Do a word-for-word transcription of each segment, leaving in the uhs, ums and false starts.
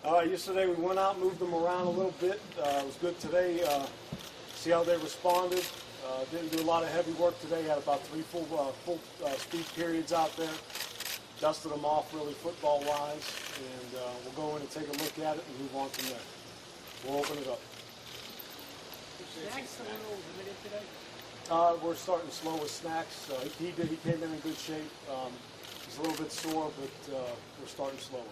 Uh, yesterday we went out, moved them around a little bit. Uh, it was good today. Uh, see how they responded. Uh, didn't do a lot of heavy work today. Had about three full uh, full uh, speed periods out there. Dusted them off really football-wise, and uh, we'll go in and take a look at it and move on from there. We'll open it up. Snacks a little limited today? Uh, we're starting slow with Snacks. Uh, he did. He came in in good shape. Um, he's a little bit sore, but uh, we're starting slowly.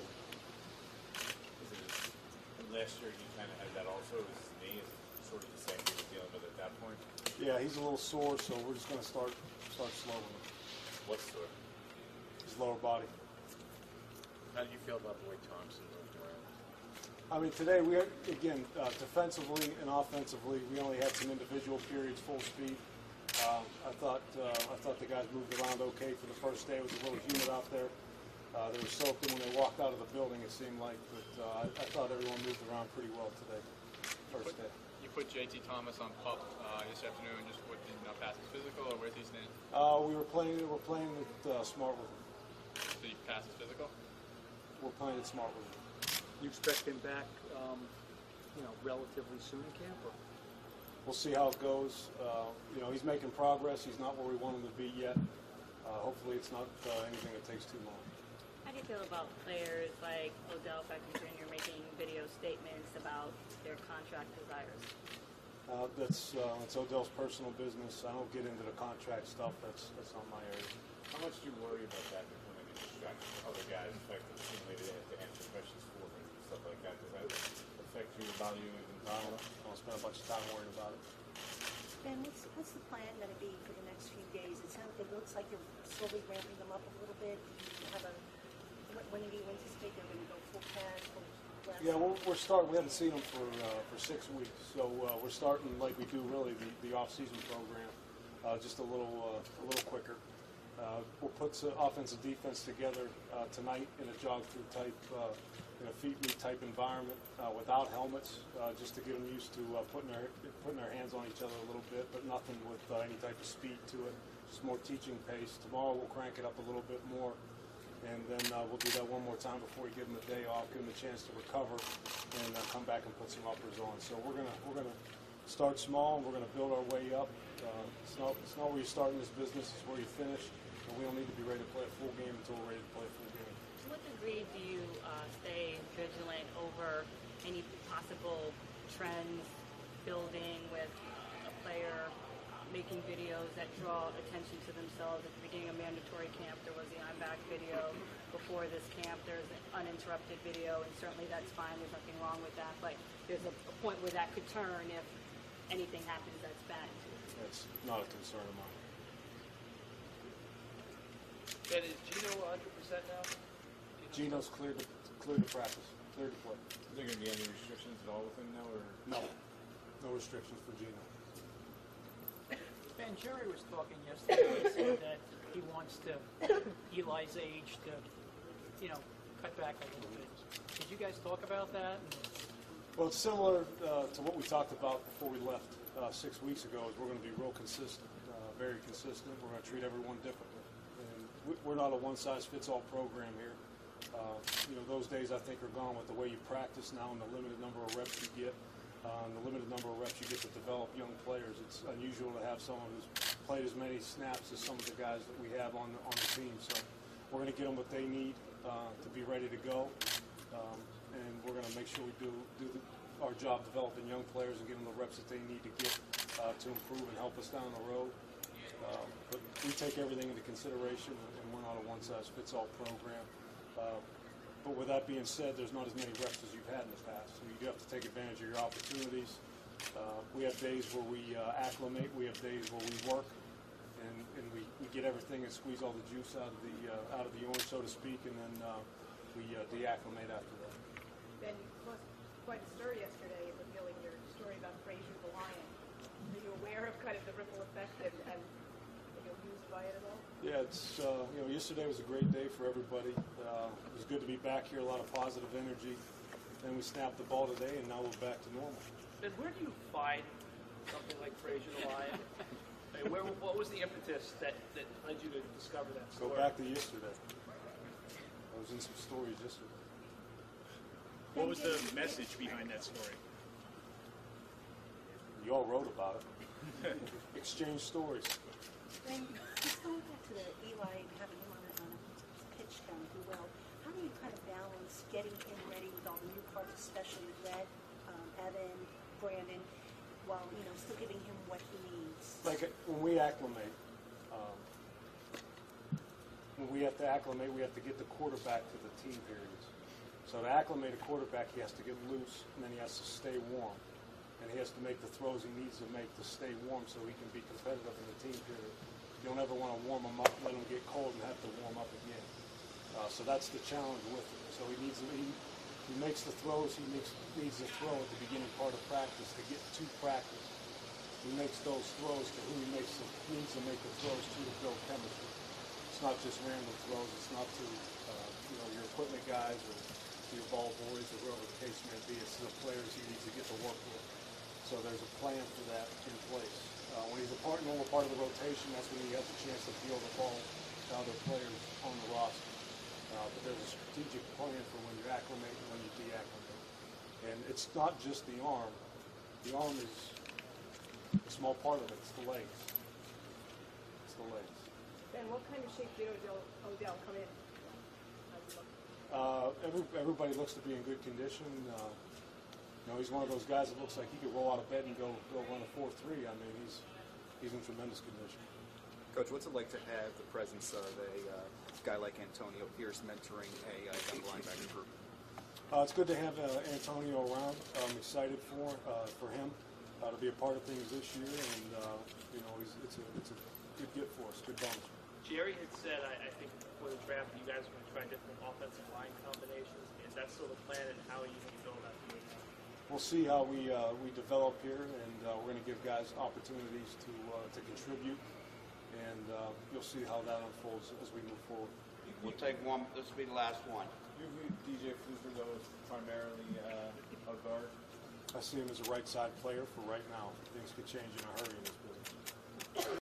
Last year you kind of had that also. His knee is sort of the same he was dealing with at that point. Yeah, he's a little sore, so we're just going to start start slowly. What's sore? His lower body. How do you feel about the way Thompson moved around? I mean, today we had, again uh, defensively and offensively, we only had some individual periods full speed. Um, I thought uh, I thought the guys moved around okay for the first day. It was a little humid out there. Uh, they were soaked in when they walked out of the building, it seemed like, but uh, I, I thought everyone moved around pretty well today, first you put, day. You put J T Thomas on pup uh, this afternoon, just what, didn't know pass his physical, or where's he stand? Uh, we were playing, we were playing with uh, Smart with him. Did he pass his physical? We're playing it Smart with him. You expect him back, um, you know, relatively soon in camp? Or? We'll see how it goes. Uh, you know, he's making progress. He's not where we want him to be yet. Uh, hopefully it's not uh, anything that takes too long. How do you feel about players like Odell Beckham Junior making video statements about their contract desires? Uh, that's uh, that's Odell's personal business. I don't get into the contract stuff. That's that's not my area. How much do you worry about that becoming a distraction? Other guys affect the team, maybe they have to answer questions for them and stuff like that. Does that affect you, bother you even? I don't, I don't spend a bunch of time worrying about it. Ben, what's, what's the plan going to be for the next few days? It sounds, it looks like you're slowly ramping them up a little bit. You have a, when do you anticipate they're going to go full pads, full blast? Yeah, we're, we're starting. We haven't seen them for uh, for six weeks, so uh, we're starting like we do really the, the off-season program, uh, just a little uh, a little quicker. Uh, we'll put some offensive defense together uh, tonight in a jog-through type, uh, in a feet meet type environment uh, without helmets, uh, just to get them used to uh, putting their putting their hands on each other a little bit, but nothing with uh, any type of speed to it. Just more teaching pace. Tomorrow we'll crank it up a little bit more, and then uh, we'll do that one more time before we give them a day off, give them a chance to recover, and uh, come back and put some uppers on. So we're gonna we're gonna start small, and we're gonna build our way up. Uh, it's not it's not where you start in this business; it's where you finish. And we don't need to be ready to play a full game until we're ready to play a full game. To what degree do you uh, stay vigilant over any possible trends building with a player making videos that draw attention to themselves? At the beginning of mandatory camp, there was the I'm back video. Before this camp, there's an uninterrupted video, and certainly that's fine. There's nothing wrong with that. But there's a, a point where that could turn if anything happens that's bad. That's not a concern of mine. Ben, is Gino one hundred percent now? Gino's cleared to, cleared to practice, cleared to play. Is there going to be any restrictions at all with him now, or No, no restrictions for Gino. Ben, Jerry was talking yesterday. He said that he wants to Eli's age to, you know, cut back a little bit. Did you guys talk about that? Well, it's similar uh, to what we talked about before we left uh, six weeks ago. Is we're going to be real consistent, uh, very consistent. We're going to treat everyone differently. And we're not a one-size-fits-all program here. Uh, you know, those days I think are gone with the way you practice now and the limited number of reps you get, uh, and the limited number of reps you get to develop young players. It's unusual to have someone who's played as many snaps as some of the guys that we have on the, on the team. So we're going to get them what they need uh, to be ready to go, um, and we're going to make sure we do do the, our job developing young players and give them the reps that they need to get uh, to improve and help us down the road. Uh, but we take everything into consideration, and we're not a one-size-fits-all program. Uh, but with that being said, there's not as many reps as you've had in the past. So you do have to take advantage of your opportunities. Uh, we have days where we uh, acclimate. We have days where we work, and, and we, we get everything and squeeze all the juice out of the uh, out of the orange, so to speak, and then uh, we uh, deacclimate after that. Ben, you posted quite a story yesterday revealing your story about Frazier the Lion. Are you aware of kind of the ripple effect and, and you're used by it at all? Yeah, it's uh, you know, yesterday was a great day for everybody. Uh, it was good to be back here. A lot of positive energy. Then we snapped the ball today, and now we're back to normal. Ben, where do you find something like Frazier the Lion? I mean, where, what was the impetus that, that led you to discover that story? Go back to yesterday. I was in some stories yesterday. What was the message behind that story? You all wrote about it. Exchange stories. And just going back to the Eli and having him on a, on a pitch count, if you will, how do you kind of balance getting him ready with all the new parts, especially Rhett, um, Evan, Brandon, while, you know, still giving him what he needs? Like uh, when we acclimate, um, when we have to acclimate, we have to get the quarterback to the team periods. So to acclimate a quarterback, he has to get loose, and then he has to stay warm. And he has to make the throws he needs to make to stay warm so he can be competitive in the team period. You don't ever want to warm him up, let him get cold, and have to warm up again. Uh, so that's the challenge with him. So he needs he, he makes the throws he makes, needs to throw at the beginning part of practice to get to practice. He makes those throws to who he makes the, needs to make the throws to to build chemistry. It's not just random throws. It's not to uh, you know your equipment guys or your ball boys or whoever the case may be. It's to the players he needs to get to work with. So there's a plan for that in place. Uh, when he's a part, normal part of the rotation, that's when he has a chance to field the ball to other players on the roster. Uh, but there's a strategic plan for when you acclimate and when you deacclimate. And it's not just the arm. The arm is a small part of it. It's the legs. It's the legs. And what kind of shape did Odell, Odell come in? Uh, every, everybody looks to be in good condition. Uh, You know, he's one of those guys that looks like he could roll out of bed and go go run a four three. I mean, he's he's in tremendous condition. Coach, what's it like to have the presence of a uh, guy like Antonio Pierce mentoring a uh, young linebacker group? Uh, it's good to have uh, Antonio around. I'm excited for uh, for him uh, to be a part of things this year, and uh, you know, he's, it's a it's a good get for us, good bonus. Jerry had said, I, I think before the draft, you guys were going to try different offensive line combinations. Is that still the plan, and how are you going to go about doing that? We'll see how we uh, we develop here, and uh, we're going to give guys opportunities to uh, to contribute, and uh, you'll see how that unfolds as we move forward. We'll take one. This will be the last one. You view D J Fluker though as primarily uh, a guard? I see him as a right side player for right now. Things could change in a hurry in this business.